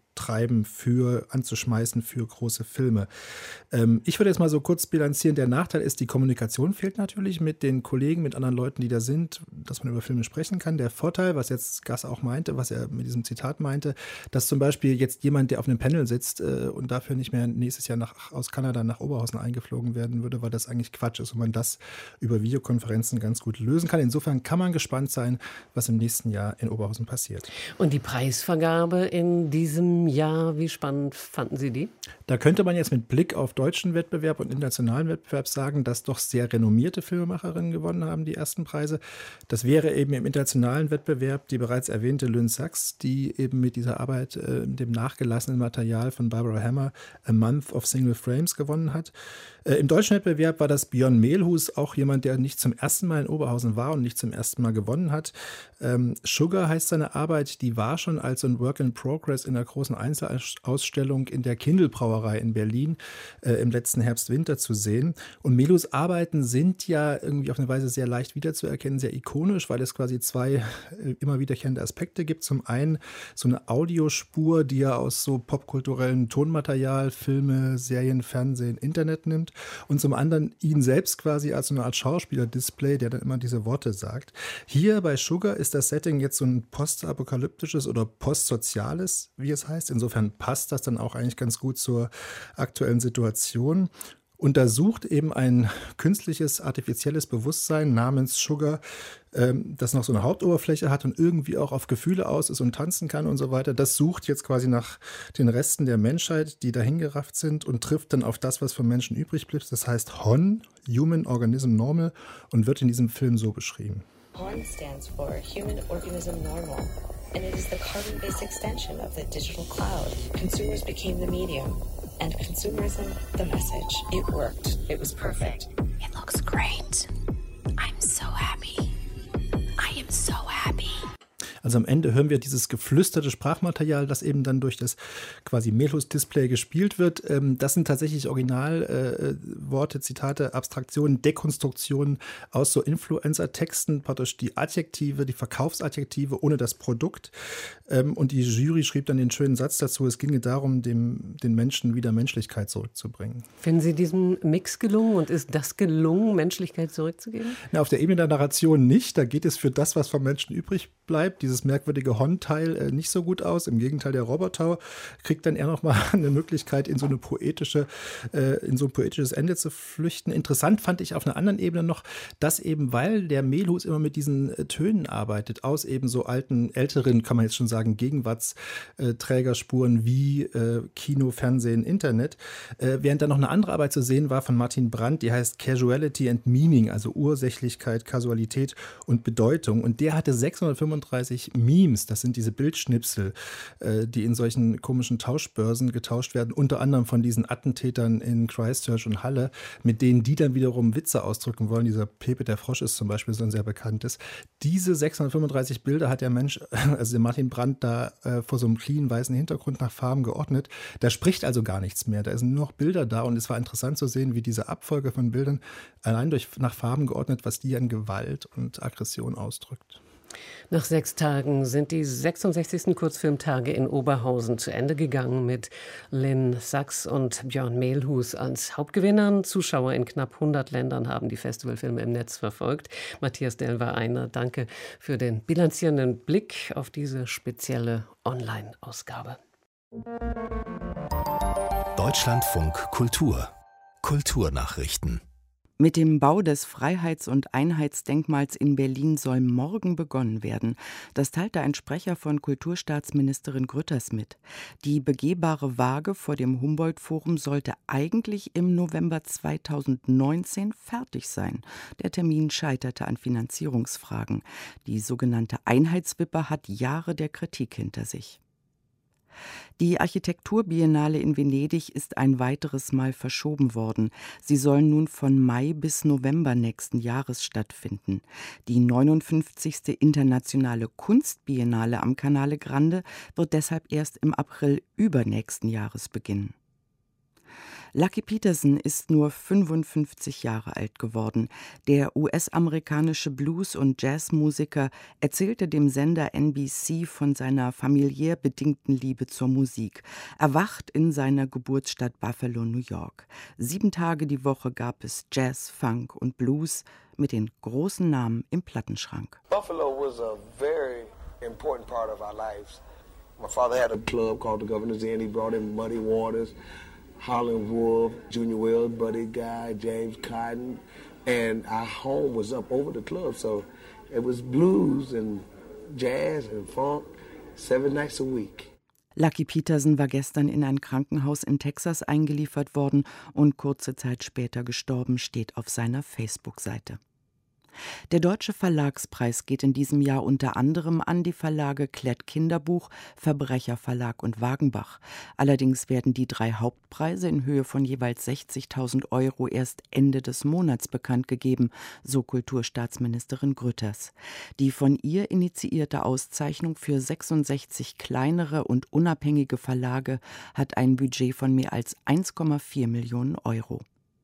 anzuschmeißen für große Filme. Ich würde jetzt mal so kurz bilanzieren. Der Nachteil ist, die Kommunikation fehlt natürlich mit den Kollegen, mit anderen Leuten, die da sind, dass man über Filme sprechen kann. Der Vorteil, was jetzt Gass auch meinte, was er mit diesem Zitat meinte, dass zum Beispiel jetzt jemand, der auf einem Panel sitzt und dafür nicht mehr nächstes Jahr aus Kanada nach Oberhausen eingeflogen werden würde, weil das eigentlich Quatsch ist und man das über Videokonferenzen ganz gut lösen kann. Insofern kann man gespannt sein, was im nächsten Jahr in Oberhausen passiert. Und die Preisvergabe in diesem Jahr, wie spannend fanden Sie die? Da könnte man jetzt mit Blick auf deutschen Wettbewerb und internationalen Wettbewerb sagen, dass doch sehr renommierte Filmemacherinnen gewonnen haben, die ersten Preise. Das wäre eben im internationalen Wettbewerb die bereits erwähnte Lynn Sachs, die eben mit dieser Arbeit, dem nachgelassenen Material von Barbara Hammer, A Month of Single Frames gewonnen hat. Im deutschen Wettbewerb war das Björn Mehlhus, auch jemand, der nicht zum ersten Mal in Oberhausen war und nicht zum ersten Mal gewonnen hat. Sugar heißt seine Arbeit, die war schon als so ein Work in Progress in einer großen Einzelausstellung in der Kindl-Brauerei in Berlin im letzten Herbst-Winter zu sehen. Und Mehlhus' Arbeiten sind ja irgendwie auf eine Weise sehr leicht wiederzuerkennen, sehr ikonisch, weil es quasi zwei immer wiederkehrende Aspekte gibt. Zum einen so eine Audiospur, die er aus so popkulturellem Tonmaterial, Filme, Serien, Fernsehen, Internet nimmt. Und zum anderen ihn selbst quasi als so eine Art Schauspieler-Display, der dann immer diese Worte sagt. Hier bei Sugar ist das Setting jetzt so ein postapokalyptisches oder postsoziales, wie es heißt. Insofern passt das dann auch eigentlich ganz gut zur aktuellen Situation. Untersucht eben ein künstliches, artifizielles Bewusstsein namens Sugar, das noch so eine Hauptoberfläche hat und irgendwie auch auf Gefühle aus ist und tanzen kann und so weiter. Das sucht jetzt quasi nach den Resten der Menschheit, die dahingerafft sind und trifft dann auf das, was vom Menschen übrig bleibt. Das heißt HON, Human Organism Normal, und wird in diesem Film so beschrieben. HON stands for Human Organism Normal, and it is the carbon-based extension of the digital cloud. Consumers became the medium. And consumerism, the message. It worked. It was perfect. It looks great. I'm so happy. I am so happy. Also am Ende hören wir dieses geflüsterte Sprachmaterial, das eben dann durch das quasi Mehlhus-Display gespielt wird. Das sind tatsächlich Originalworte, Zitate, Abstraktionen, Dekonstruktionen aus so Influencer-Texten, praktisch die Adjektive, die Verkaufsadjektive ohne das Produkt. Und die Jury schrieb dann den schönen Satz dazu, es ginge darum, den Menschen wieder Menschlichkeit zurückzubringen. Finden Sie diesen Mix gelungen und ist das gelungen, Menschlichkeit zurückzugeben? Na, auf der Ebene der Narration nicht. Da geht es für das, was vom Menschen übrig bleibt, dieses merkwürdige Hon-Teil nicht so gut aus. Im Gegenteil, der Roboter kriegt dann eher nochmal eine Möglichkeit, in so ein poetisches Ende zu flüchten. Interessant fand ich auf einer anderen Ebene noch, dass eben, weil der Mehlhus immer mit diesen Tönen arbeitet, aus eben so älteren, kann man jetzt schon sagen, Gegenwartsträgerspuren wie Kino, Fernsehen, Internet, während da noch eine andere Arbeit zu sehen war von Martin Brandt, die heißt Casuality and Meaning, also Ursächlichkeit, Kausalität und Bedeutung. Und der hatte 635 tatsächlich Memes, das sind diese Bildschnipsel, die in solchen komischen Tauschbörsen getauscht werden, unter anderem von diesen Attentätern in Christchurch und Halle, mit denen die dann wiederum Witze ausdrücken wollen. Dieser Pepe der Frosch ist zum Beispiel so ein sehr bekanntes. Diese 635 Bilder hat der Mensch, also der Martin Brandt, da vor so einem clean weißen Hintergrund nach Farben geordnet. Da spricht also gar nichts mehr. Da sind nur noch Bilder da und es war interessant zu sehen, wie diese Abfolge von Bildern allein nach Farben geordnet, was die an Gewalt und Aggression ausdrückt. Nach 6 Tagen sind die 66. Kurzfilmtage in Oberhausen zu Ende gegangen mit Lynn Sachs und Björn Mehlhus als Hauptgewinnern. Zuschauer in knapp 100 Ländern haben die Festivalfilme im Netz verfolgt. Matthias Dell war einer. Danke für den bilanzierenden Blick auf diese spezielle Online-Ausgabe. Deutschlandfunk Kultur. Kulturnachrichten. Mit dem Bau des Freiheits- und Einheitsdenkmals in Berlin soll morgen begonnen werden. Das teilte ein Sprecher von Kulturstaatsministerin Grütters mit. Die begehbare Waage vor dem Humboldt-Forum sollte eigentlich im November 2019 fertig sein. Der Termin scheiterte an Finanzierungsfragen. Die sogenannte Einheitswippe hat Jahre der Kritik hinter sich. Die Architekturbiennale in Venedig ist ein weiteres Mal verschoben worden. Sie soll nun von Mai bis November nächsten Jahres stattfinden. Die 59. Internationale Kunstbiennale am Canale Grande wird deshalb erst im April übernächsten Jahres beginnen. Lucky Peterson ist nur 55 Jahre alt geworden. Der US-amerikanische Blues- und Jazzmusiker erzählte dem Sender NBC von seiner familiär bedingten Liebe zur Musik. Er wacht in seiner Geburtsstadt Buffalo, New York. 7 Tage die Woche gab es Jazz, Funk und Blues mit den großen Namen im Plattenschrank. Buffalo was a very important part of our lives. My father had a club called the Governor's Inn. He brought in Muddy Waters, Harlan Wolf, Junior Wells, Buddy Guy, James Cotton, and our home was up over the club, so it was blues and jazz and funk 7 nights a week. Lucky Peterson war gestern in ein Krankenhaus in Texas eingeliefert worden und kurze Zeit später gestorben, steht auf seiner Facebook-Seite. Der Deutsche Verlagspreis geht in diesem Jahr unter anderem an die Verlage Klett Kinderbuch, Verbrecherverlag und Wagenbach. Allerdings werden die 3 Hauptpreise in Höhe von jeweils 60.000 € erst Ende des Monats bekannt gegeben, so Kulturstaatsministerin Grütters. Die von ihr initiierte Auszeichnung für 66 kleinere und unabhängige Verlage hat ein Budget von mehr als 1,4 Millionen €.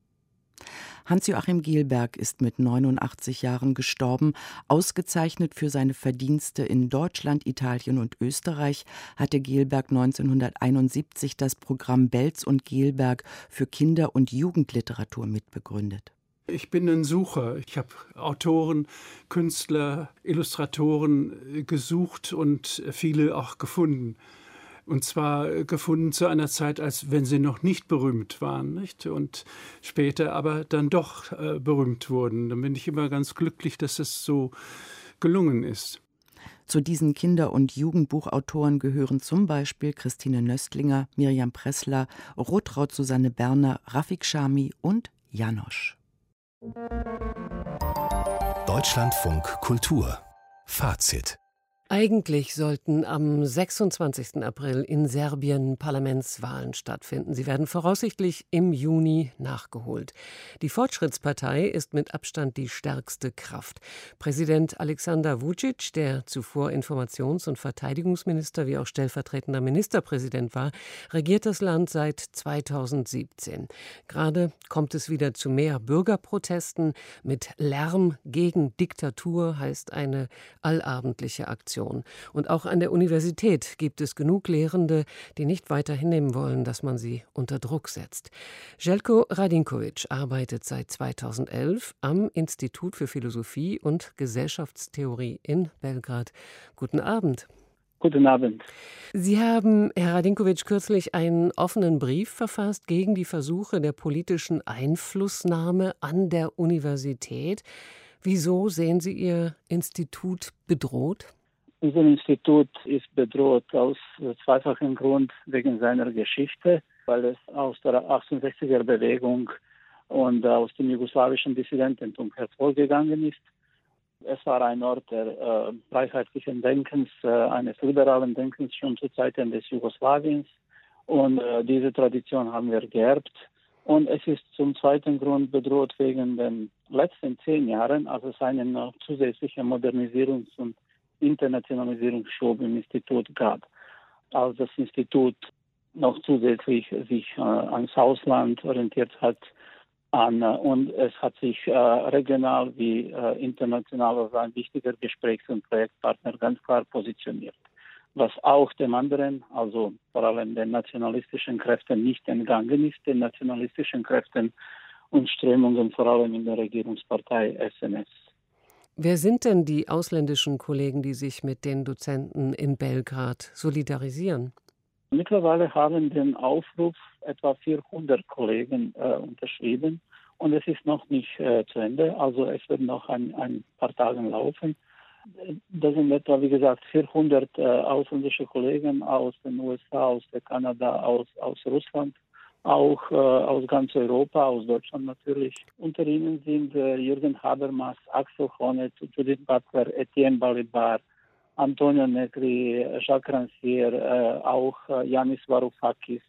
Hans-Joachim Gielberg ist mit 89 Jahren gestorben. Ausgezeichnet für seine Verdienste in Deutschland, Italien und Österreich hatte Gielberg 1971 das Programm Belz und Gielberg für Kinder- und Jugendliteratur mitbegründet. Ich bin ein Sucher. Ich habe Autoren, Künstler, Illustratoren gesucht und viele auch gefunden. Und zwar gefunden zu einer Zeit, als wenn sie noch nicht berühmt waren, nicht? Und später aber dann doch berühmt wurden. Dann bin ich immer ganz glücklich, dass es so gelungen ist. Zu diesen Kinder- und Jugendbuchautoren gehören zum Beispiel Christine Nöstlinger, Mirjam Pressler, Rotraud Susanne Berner, Rafik Chami und Janosch. Deutschlandfunk Kultur. Fazit. Eigentlich sollten am 26. April in Serbien Parlamentswahlen stattfinden. Sie werden voraussichtlich im Juni nachgeholt. Die Fortschrittspartei ist mit Abstand die stärkste Kraft. Präsident Aleksandar Vučić, der zuvor Informations- und Verteidigungsminister wie auch stellvertretender Ministerpräsident war, regiert das Land seit 2017. Gerade kommt es wieder zu mehr Bürgerprotesten. Mit Lärm gegen Diktatur heißt eine allabendliche Aktion. Und auch an der Universität gibt es genug Lehrende, die nicht weiter hinnehmen wollen, dass man sie unter Druck setzt. Željko Radinković arbeitet seit 2011 am Institut für Philosophie und Gesellschaftstheorie in Belgrad. Guten Abend. Guten Abend. Sie haben, Herr Radinković, kürzlich einen offenen Brief verfasst gegen die Versuche der politischen Einflussnahme an der Universität. Wieso sehen Sie Ihr Institut bedroht? Unser Institut ist bedroht aus zweifachem Grund wegen seiner Geschichte, weil es aus der 68er-Bewegung und aus dem jugoslawischen Dissidententum hervorgegangen ist. Es war ein Ort der freiheitlichen Denkens, eines liberalen Denkens schon zu Zeiten des Jugoslawiens. Und diese Tradition haben wir geerbt. Und es ist zum zweiten Grund bedroht wegen den letzten 10 Jahren, als es einen noch zusätzlichen Modernisierungs- und Internationalisierungsschub im Institut gab. Als das Institut noch zusätzlich sich ans Ausland orientiert hat, und es hat sich regional wie international als ein wichtiger Gesprächs- und Projektpartner ganz klar positioniert. Was auch dem anderen, also vor allem den nationalistischen Kräften nicht entgangen ist, den nationalistischen Kräften und Strömungen vor allem in der Regierungspartei SNS. Wer sind denn die ausländischen Kollegen, die sich mit den Dozenten in Belgrad solidarisieren? Mittlerweile haben den Aufruf etwa 400 Kollegen unterschrieben und es ist noch nicht zu Ende. Also es wird noch ein paar Tage laufen. Das sind etwa, wie gesagt, 400 ausländische Kollegen aus den USA, aus Kanada, aus Russland, auch aus ganz Europa, aus Deutschland natürlich. Unter ihnen sind Jürgen Habermas, Axel Honneth, Judith Butler, Etienne Balibar, Antonio Negri, Jacques Rancière, auch Yanis Varoufakis,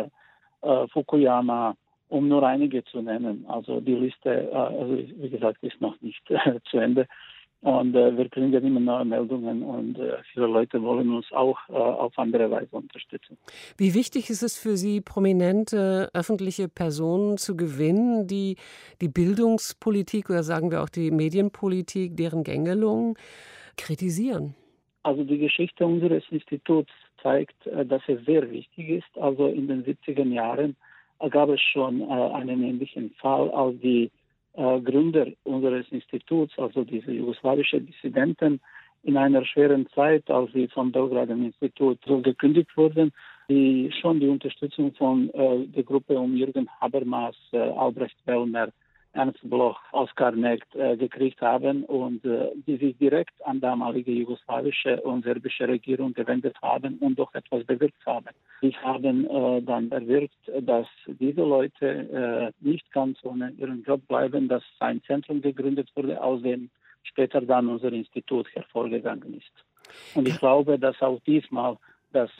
Fukuyama, um nur einige zu nennen. Also die Liste, wie gesagt, ist noch nicht zu Ende. Und wir kriegen immer neue Meldungen und viele Leute wollen uns auch auf andere Weise unterstützen. Wie wichtig ist es für Sie, prominente öffentliche Personen zu gewinnen, die die Bildungspolitik oder sagen wir auch die Medienpolitik, deren Gängelung kritisieren? Also die Geschichte unseres Instituts zeigt, dass es sehr wichtig ist. Also in den 70er Jahren gab es schon einen ähnlichen Fall, als die Gründer unseres Instituts, also diese jugoslawische Dissidenten, in einer schweren Zeit, als sie vom Belgrader Institut gekündigt wurden, die schon die Unterstützung von der Gruppe um Jürgen Habermas, Albrecht Wellner, Ernst Bloch, Oskar Negt gekriegt haben und die sich direkt an damalige jugoslawische und serbische Regierung gewendet haben und doch etwas bewirkt haben. Die haben dann erwirkt, dass diese Leute nicht ganz ohne ihren Job bleiben, dass ein Zentrum gegründet wurde, aus dem später dann unser Institut hervorgegangen ist. Und ich glaube, dass auch diesmal das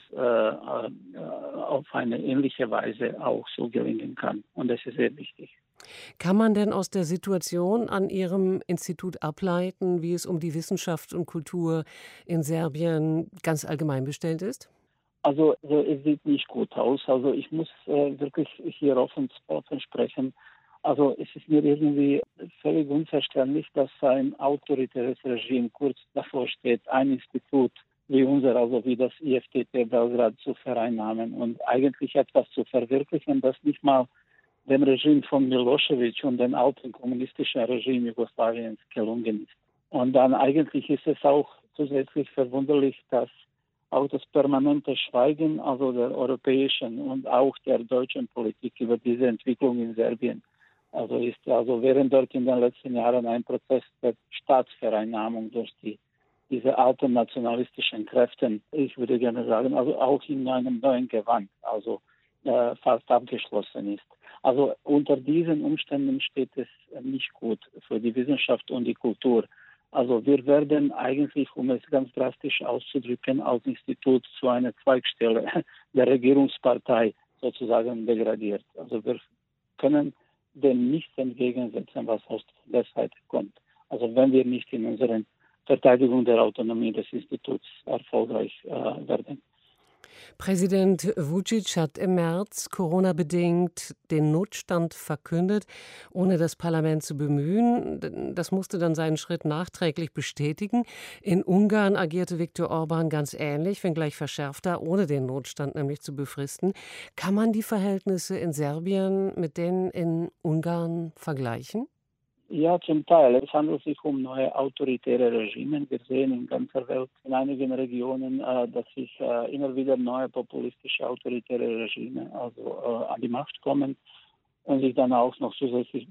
auf eine ähnliche Weise auch so gelingen kann. Und das ist sehr wichtig. Kann man denn aus der Situation an Ihrem Institut ableiten, wie es um die Wissenschaft und Kultur in Serbien ganz allgemein bestellt ist? Also es sieht nicht gut aus. Also ich muss wirklich hier offen sprechen. Also es ist mir irgendwie völlig unverständlich, dass ein autoritäres Regime kurz davor steht, ein Institut wie unser, also wie das IFTT Belgrad zu vereinnahmen und eigentlich etwas zu verwirklichen, das nicht mal dem Regime von Milosevic und dem alten kommunistischen Regime Jugoslawiens gelungen ist. Und dann eigentlich ist es auch zusätzlich verwunderlich, dass auch das permanente Schweigen, also der europäischen und auch der deutschen Politik über diese Entwicklung in Serbien, also ist während dort in den letzten Jahren ein Prozess der Staatsvereinnahmung durch diese alten nationalistischen Kräfte, ich würde gerne sagen, also auch in einem neuen Gewand, also fast abgeschlossen ist. Also unter diesen Umständen steht es nicht gut für die Wissenschaft und die Kultur. Also wir werden eigentlich, um es ganz drastisch auszudrücken, als Institut zu einer Zweigstelle der Regierungspartei sozusagen degradiert. Also wir können dem nichts entgegensetzen, was aus der Seite kommt. Also wenn wir nicht in unserer Verteidigung der Autonomie des Instituts erfolgreich werden. Präsident Vučić hat im März Corona-bedingt den Notstand verkündet, ohne das Parlament zu bemühen. Das musste dann seinen Schritt nachträglich bestätigen. In Ungarn agierte Viktor Orbán ganz ähnlich, wenngleich verschärfter, ohne den Notstand nämlich zu befristen. Kann man die Verhältnisse in Serbien mit denen in Ungarn vergleichen? Ja, zum Teil. Es handelt sich um neue autoritäre Regime. Wir sehen in ganzer Welt, in einigen Regionen, dass sich immer wieder neue populistische autoritäre Regime an die Macht kommen und sich dann auch noch zusätzlich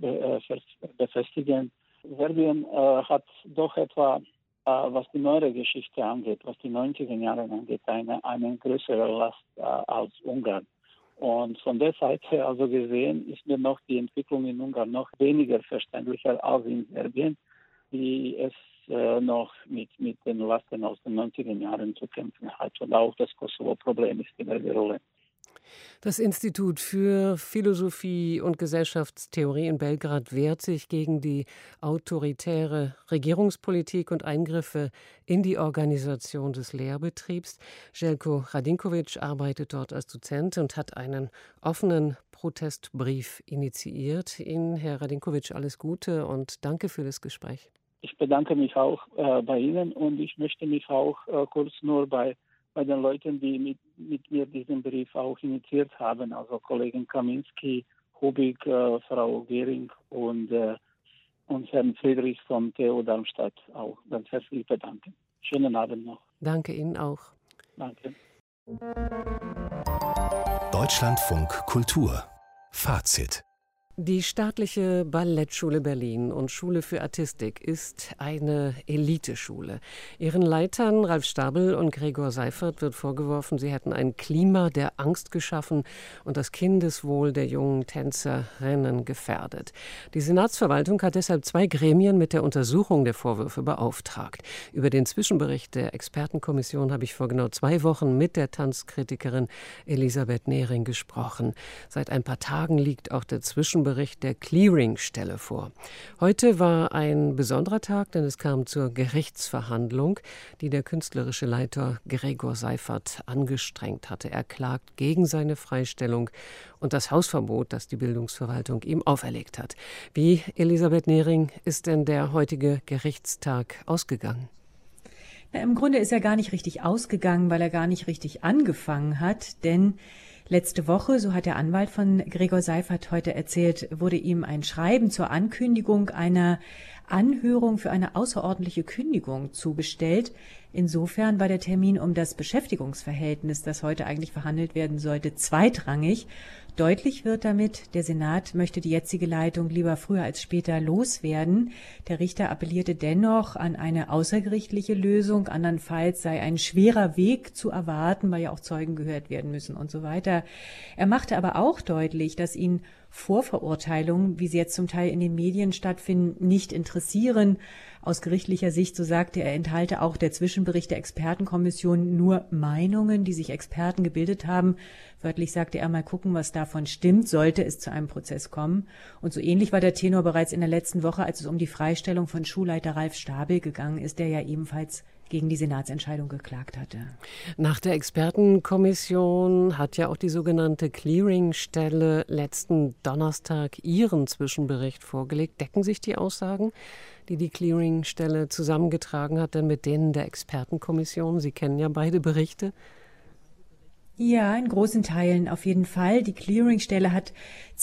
befestigen. Serbien hat doch etwa, was die neuere Geschichte angeht, was die 90er Jahre angeht, eine größere Last als Ungarn. Und von der Seite also gesehen ist mir noch die Entwicklung in Ungarn noch weniger verständlicher als in Serbien, wie es noch mit den Lasten aus den 90er Jahren zu kämpfen hat. Und auch das Kosovo-Problem ist wieder die Rolle. Das Institut für Philosophie und Gesellschaftstheorie in Belgrad wehrt sich gegen die autoritäre Regierungspolitik und Eingriffe in die Organisation des Lehrbetriebs. Željko Radinković arbeitet dort als Dozent und hat einen offenen Protestbrief initiiert. Ihnen, Herr Radinković, alles Gute und danke für das Gespräch. Ich bedanke mich auch bei Ihnen und ich möchte mich auch kurz nur bei den Leuten, die mit mir diesen Brief auch initiiert haben, also Kollegen Kaminski, Hubig, Frau Gehring und Herrn Friedrich von TU Darmstadt auch ganz herzlich bedanken. Schönen Abend noch. Danke Ihnen auch. Danke. Deutschlandfunk Kultur. Fazit. Die Staatliche Ballettschule Berlin und Schule für Artistik ist eine Eliteschule. Ihren Leitern Ralf Stabel und Gregor Seifert wird vorgeworfen, sie hätten ein Klima der Angst geschaffen und das Kindeswohl der jungen Tänzerinnen gefährdet. Die Senatsverwaltung hat deshalb 2 Gremien mit der Untersuchung der Vorwürfe beauftragt. Über den Zwischenbericht der Expertenkommission habe ich vor genau 2 Wochen mit der Tanzkritikerin Elisabeth Nehring gesprochen. Seit ein paar Tagen liegt auch der Zwischenbericht der Clearingstelle vor. Heute war ein besonderer Tag, denn es kam zur Gerichtsverhandlung, die der künstlerische Leiter Gregor Seifert angestrengt hatte. Er klagt gegen seine Freistellung und das Hausverbot, das die Bildungsverwaltung ihm auferlegt hat. Wie, Elisabeth Nehring, ist denn der heutige Gerichtstag ausgegangen? Im Grunde ist er gar nicht richtig ausgegangen, weil er gar nicht richtig angefangen hat, denn letzte Woche, so hat der Anwalt von Gregor Seifert heute erzählt, wurde ihm ein Schreiben zur Ankündigung einer Anhörung für eine außerordentliche Kündigung zugestellt. Insofern war der Termin um das Beschäftigungsverhältnis, das heute eigentlich verhandelt werden sollte, zweitrangig. Deutlich wird damit, der Senat möchte die jetzige Leitung lieber früher als später loswerden. Der Richter appellierte dennoch an eine außergerichtliche Lösung. Andernfalls sei ein schwerer Weg zu erwarten, weil ja auch Zeugen gehört werden müssen und so weiter. Er machte aber auch deutlich, dass ihn Vorverurteilungen, wie sie jetzt zum Teil in den Medien stattfinden, nicht interessieren. Aus gerichtlicher Sicht, so sagte er, enthalte auch der Zwischenbericht der Expertenkommission nur Meinungen, die sich Experten gebildet haben. Wörtlich sagte er, mal gucken, was davon stimmt, sollte es zu einem Prozess kommen. Und so ähnlich war der Tenor bereits in der letzten Woche, als es um die Freistellung von Schulleiter Ralf Stabel gegangen ist, der ja ebenfalls gegen die Senatsentscheidung geklagt hatte. Nach der Expertenkommission hat ja auch die sogenannte Clearingstelle letzten Donnerstag ihren Zwischenbericht vorgelegt. Decken sich die Aussagen, die die Clearingstelle zusammengetragen hat, denn mit denen der Expertenkommission? Sie kennen ja beide Berichte. Ja, in großen Teilen auf jeden Fall. Die Clearingstelle hat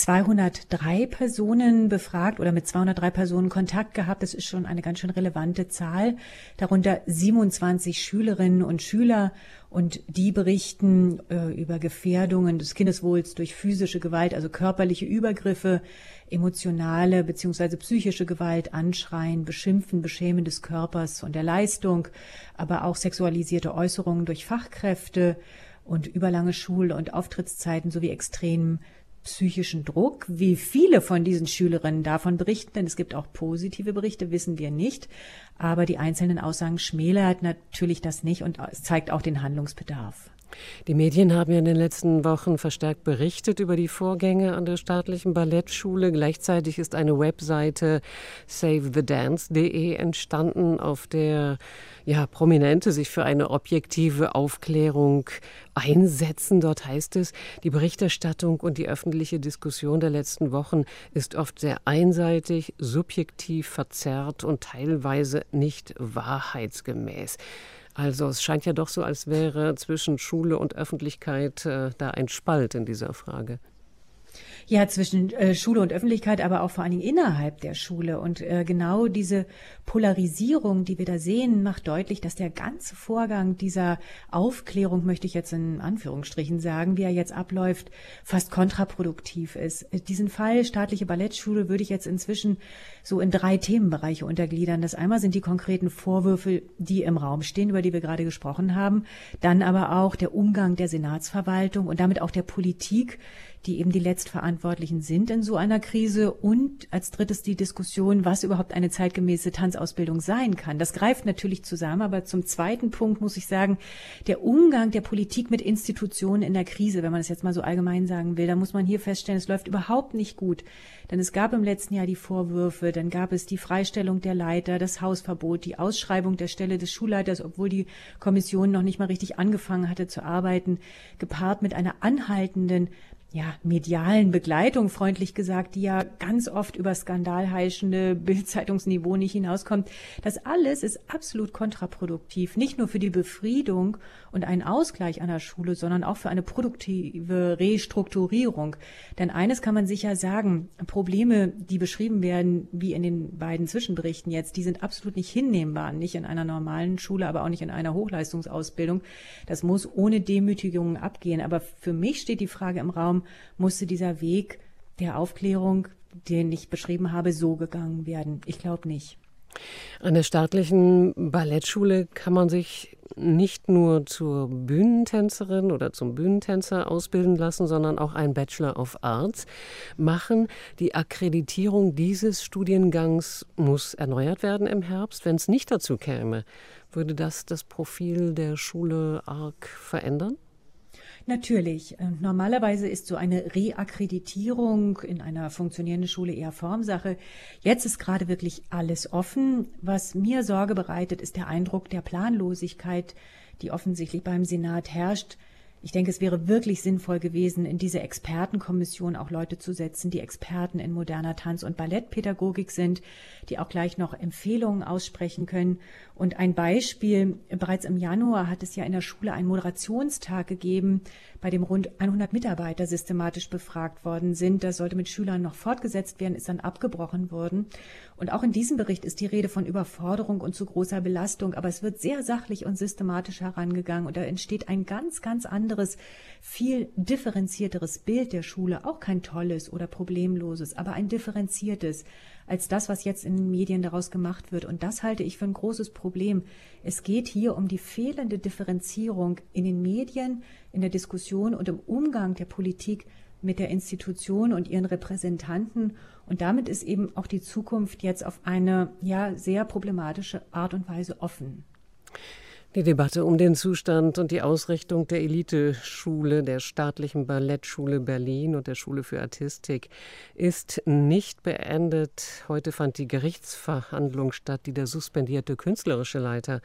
203 Personen befragt oder mit 203 Personen Kontakt gehabt. Das ist schon eine ganz schön relevante Zahl. Darunter 27 Schülerinnen und Schüler. Und die berichten über Gefährdungen des Kindeswohls durch physische Gewalt, also körperliche Übergriffe, emotionale bzw. psychische Gewalt, Anschreien, Beschimpfen, Beschämen des Körpers und der Leistung, aber auch sexualisierte Äußerungen durch Fachkräfte und überlange Schul- und Auftrittszeiten sowie extremen psychischen Druck. Wie viele von diesen Schülerinnen davon berichten, denn es gibt auch positive Berichte, wissen wir nicht. Aber die einzelnen Aussagen schmälert natürlich das nicht und es zeigt auch den Handlungsbedarf. Die Medien haben ja in den letzten Wochen verstärkt berichtet über die Vorgänge an der staatlichen Ballettschule. Gleichzeitig ist eine Webseite savethedance.de entstanden, auf der Prominente sich für eine objektive Aufklärung einsetzen. Dort heißt es, die Berichterstattung und die öffentliche Diskussion der letzten Wochen ist oft sehr einseitig, subjektiv, verzerrt und teilweise nicht wahrheitsgemäß. Also es scheint ja doch so, als wäre zwischen Schule und Öffentlichkeit da ein Spalt in dieser Frage. Ja, zwischen Schule und Öffentlichkeit, aber auch vor allen Dingen innerhalb der Schule. Und genau diese Polarisierung, die wir da sehen, macht deutlich, dass der ganze Vorgang dieser Aufklärung, möchte ich jetzt in Anführungsstrichen sagen, wie er jetzt abläuft, fast kontraproduktiv ist. Diesen Fall staatliche Ballettschule würde ich jetzt inzwischen so in 3 Themenbereiche untergliedern. Das einmal sind die konkreten Vorwürfe, die im Raum stehen, über die wir gerade gesprochen haben. Dann aber auch der Umgang der Senatsverwaltung und damit auch der Politik, die eben die Letztverantwortlichen sind in so einer Krise. Und als drittes die Diskussion, was überhaupt eine zeitgemäße Tanzausbildung sein kann. Das greift natürlich zusammen, aber zum zweiten Punkt muss ich sagen, der Umgang der Politik mit Institutionen in der Krise, wenn man es jetzt mal so allgemein sagen will, da muss man hier feststellen, es läuft überhaupt nicht gut. Denn es gab im letzten Jahr die Vorwürfe, dann gab es die Freistellung der Leiter, das Hausverbot, die Ausschreibung der Stelle des Schulleiters, obwohl die Kommission noch nicht mal richtig angefangen hatte zu arbeiten, gepaart mit einer anhaltenden medialen Begleitung, freundlich gesagt, die ja ganz oft über skandalheischende Bild-Zeitungsniveau nicht hinauskommt. Das alles ist absolut kontraproduktiv, nicht nur für die Befriedung und einen Ausgleich an der Schule, sondern auch für eine produktive Restrukturierung. Denn eines kann man sicher sagen, Probleme, die beschrieben werden, wie in den beiden Zwischenberichten jetzt, die sind absolut nicht hinnehmbar, nicht in einer normalen Schule, aber auch nicht in einer Hochleistungsausbildung. Das muss ohne Demütigungen abgehen. Aber für mich steht die Frage im Raum, musste dieser Weg der Aufklärung, den ich beschrieben habe, so gegangen werden? Ich glaube nicht. An der staatlichen Ballettschule kann man sich nicht nur zur Bühnentänzerin oder zum Bühnentänzer ausbilden lassen, sondern auch einen Bachelor of Arts machen. Die Akkreditierung dieses Studiengangs muss erneuert werden im Herbst. Wenn es nicht dazu käme, würde das Profil der Schule arg verändern? Natürlich. Normalerweise ist so eine Reakkreditierung in einer funktionierenden Schule eher Formsache. Jetzt ist gerade wirklich alles offen. Was mir Sorge bereitet, ist der Eindruck der Planlosigkeit, die offensichtlich beim Senat herrscht. Ich denke, es wäre wirklich sinnvoll gewesen, in diese Expertenkommission auch Leute zu setzen, die Experten in moderner Tanz- und Ballettpädagogik sind, die auch gleich noch Empfehlungen aussprechen können. Und ein Beispiel, bereits im Januar hat es ja in der Schule einen Moderationstag gegeben, bei dem rund 100 Mitarbeiter systematisch befragt worden sind. Das sollte mit Schülern noch fortgesetzt werden, ist dann abgebrochen worden. Und auch in diesem Bericht ist die Rede von Überforderung und zu großer Belastung, aber es wird sehr sachlich und systematisch herangegangen und da entsteht ein ganz, ganz anderes, viel differenzierteres Bild der Schule, auch kein tolles oder problemloses, aber ein differenziertes, als das, was jetzt in den Medien daraus gemacht wird. Und das halte ich für ein großes Problem. Es geht hier um die fehlende Differenzierung in den Medien, in der Diskussion und im Umgang der Politik mit der Institution und ihren Repräsentanten. Und damit ist eben auch die Zukunft jetzt auf eine sehr problematische Art und Weise offen. Die Debatte um den Zustand und die Ausrichtung der Eliteschule, der staatlichen Ballettschule Berlin und der Schule für Artistik ist nicht beendet. Heute fand die Gerichtsverhandlung statt, die der suspendierte künstlerische Leiter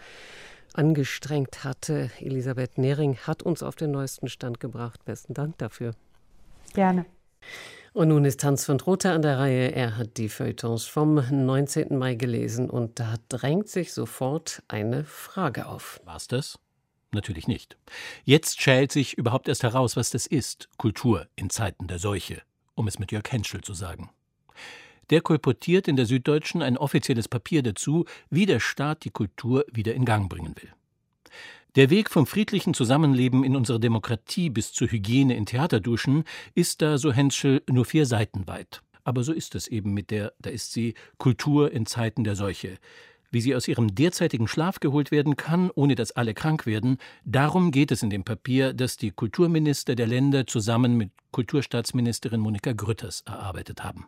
angestrengt hatte. Elisabeth Nehring hat uns auf den neuesten Stand gebracht. Besten Dank dafür. Gerne. Und nun ist Hans von Trotha an der Reihe. Er hat die Feuilletons vom 19. Mai gelesen und da drängt sich sofort eine Frage auf. War's das? Natürlich nicht. Jetzt schält sich überhaupt erst heraus, was das ist, Kultur in Zeiten der Seuche, um es mit Jörg Henschel zu sagen. Der kolportiert in der Süddeutschen ein offizielles Papier dazu, wie der Staat die Kultur wieder in Gang bringen will. Der Weg vom friedlichen Zusammenleben in unserer Demokratie bis zur Hygiene in Theaterduschen ist da, so Henschel, nur 4 Seiten weit. Aber so ist es eben mit der, da ist sie, Kultur in Zeiten der Seuche. Wie sie aus ihrem derzeitigen Schlaf geholt werden kann, ohne dass alle krank werden, darum geht es in dem Papier, das die Kulturminister der Länder zusammen mit Kulturstaatsministerin Monika Grütters erarbeitet haben.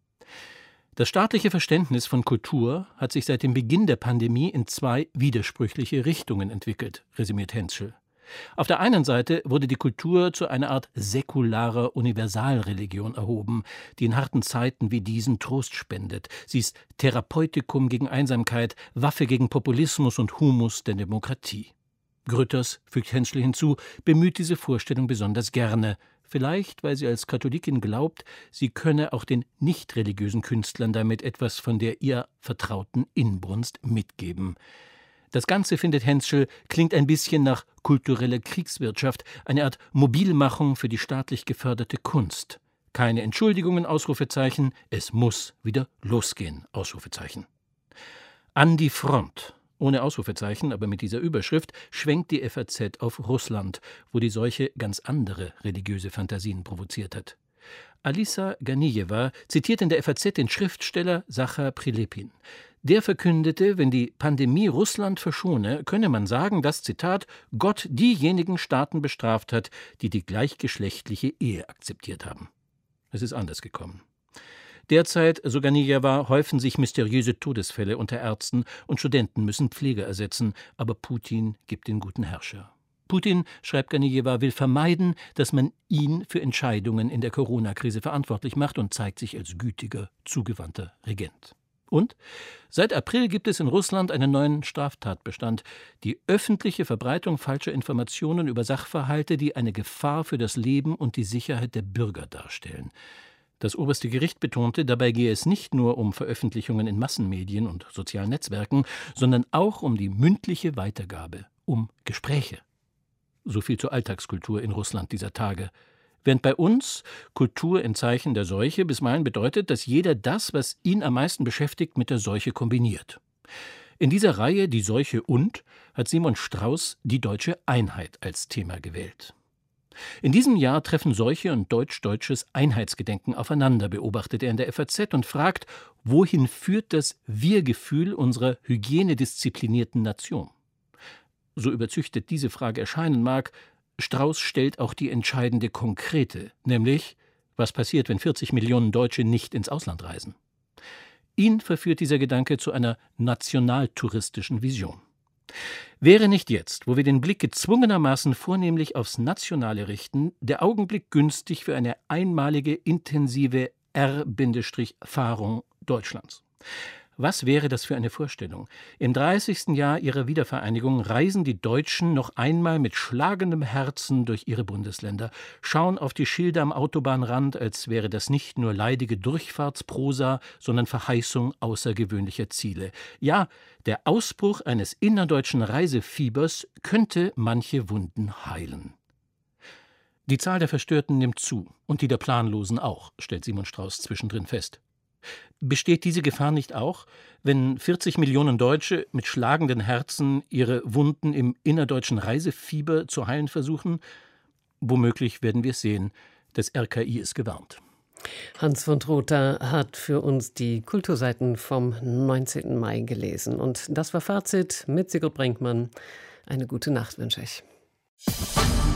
Das staatliche Verständnis von Kultur hat sich seit dem Beginn der Pandemie in 2 widersprüchliche Richtungen entwickelt, resümiert Henschel. Auf der einen Seite wurde die Kultur zu einer Art säkularer Universalreligion erhoben, die in harten Zeiten wie diesen Trost spendet. Sie ist Therapeutikum gegen Einsamkeit, Waffe gegen Populismus und Humus der Demokratie. Grütters, fügt Henschel hinzu, bemüht diese Vorstellung besonders gerne. Vielleicht, weil sie als Katholikin glaubt, sie könne auch den nicht religiösen Künstlern damit etwas von der ihr vertrauten Inbrunst mitgeben. Das Ganze, findet Henschel, klingt ein bisschen nach kultureller Kriegswirtschaft, eine Art Mobilmachung für die staatlich geförderte Kunst. Keine Entschuldigungen, Ausrufezeichen, es muss wieder losgehen, Ausrufezeichen. An die Front. Ohne Ausrufezeichen, aber mit dieser Überschrift schwenkt die FAZ auf Russland, wo die Seuche ganz andere religiöse Fantasien provoziert hat. Alisa Ganijewa zitiert in der FAZ den Schriftsteller Sachar Prilepin. Der verkündete, wenn die Pandemie Russland verschone, könne man sagen, dass, Zitat, Gott diejenigen Staaten bestraft hat, die die gleichgeschlechtliche Ehe akzeptiert haben. Es ist anders gekommen. Derzeit, so Ganijewa, häufen sich mysteriöse Todesfälle unter Ärzten und Studenten müssen Pfleger ersetzen, aber Putin gibt den guten Herrscher. Putin, schreibt Ganijewa, will vermeiden, dass man ihn für Entscheidungen in der Corona-Krise verantwortlich macht und zeigt sich als gütiger, zugewandter Regent. Und seit April gibt es in Russland einen neuen Straftatbestand: die öffentliche Verbreitung falscher Informationen über Sachverhalte, die eine Gefahr für das Leben und die Sicherheit der Bürger darstellen. Das oberste Gericht betonte, dabei gehe es nicht nur um Veröffentlichungen in Massenmedien und sozialen Netzwerken, sondern auch um die mündliche Weitergabe, um Gespräche. So viel zur Alltagskultur in Russland dieser Tage. Während bei uns Kultur in Zeichen der Seuche bisweilen bedeutet, dass jeder das, was ihn am meisten beschäftigt, mit der Seuche kombiniert. In dieser Reihe Die Seuche und hat Simon Strauß die deutsche Einheit als Thema gewählt. In diesem Jahr treffen Seuche und deutsch-deutsches Einheitsgedenken aufeinander, beobachtet er in der FAZ und fragt, wohin führt das Wir-Gefühl unserer hygienedisziplinierten Nation? So überzüchtet diese Frage erscheinen mag, Strauß stellt auch die entscheidende konkrete, nämlich, was passiert, wenn 40 Millionen Deutsche nicht ins Ausland reisen? Ihn verführt dieser Gedanke zu einer nationaltouristischen Vision. Wäre nicht jetzt, wo wir den Blick gezwungenermaßen vornehmlich aufs Nationale richten, der Augenblick günstig für eine einmalige, intensive R-Fahrung Deutschlands? Was wäre das für eine Vorstellung? Im 30. Jahr ihrer Wiedervereinigung reisen die Deutschen noch einmal mit schlagendem Herzen durch ihre Bundesländer, schauen auf die Schilder am Autobahnrand, als wäre das nicht nur leidige Durchfahrtsprosa, sondern Verheißung außergewöhnlicher Ziele. Ja, der Ausbruch eines innerdeutschen Reisefiebers könnte manche Wunden heilen. Die Zahl der Verstörten nimmt zu und die der Planlosen auch, stellt Simon Strauß zwischendrin fest. Besteht diese Gefahr nicht auch, wenn 40 Millionen Deutsche mit schlagenden Herzen ihre Wunden im innerdeutschen Reisefieber zu heilen versuchen? Womöglich werden wir es sehen. Das RKI ist gewarnt. Hans von Trotha hat für uns die Kulturseiten vom 19. Mai gelesen. Und das war Fazit mit Sigrid Brinkmann. Eine gute Nacht wünsche ich.